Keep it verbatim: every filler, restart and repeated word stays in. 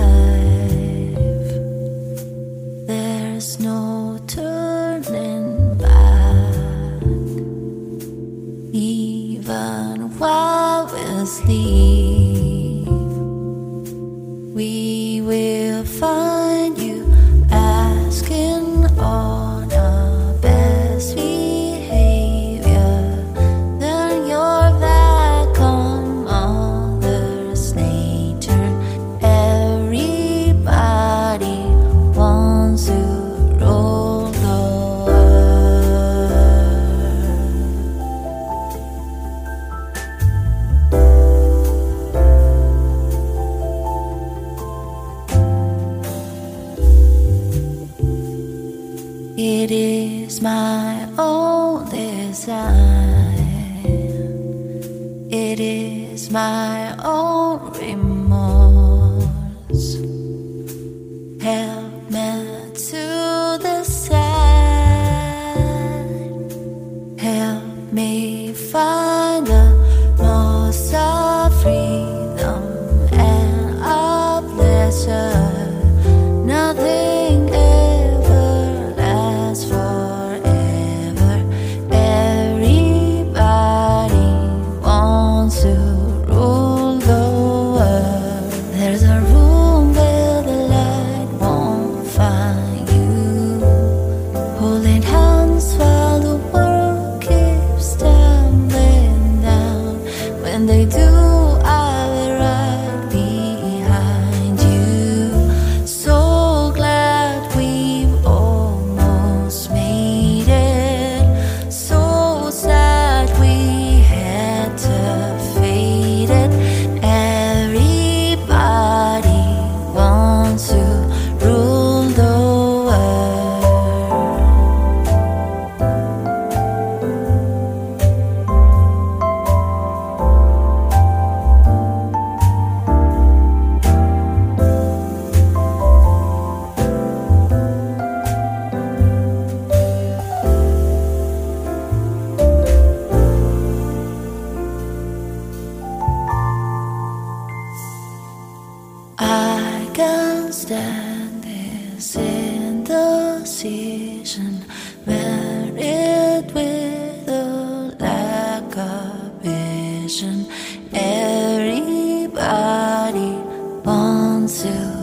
There's no turning back. Even while we sleep, we will find you asking on our best behavior. Then you're back on Mother's Nature. Everybody wants to rule the world. It is my own design. It is my own remorse. Help me to decide. Help me find the most of freedom and of pleasure. Nothing ever lasts forever. Everybody wants to rule the world. There's a room where the light won't find you. Holding hands while the world keeps tumbling down. When they do, I'll be right behind you. So glad we've almost made it. So sad we had to fade it. Everybody wants to rule the world. I can't stand this indecision, married with a lack of vision. Everybody wants to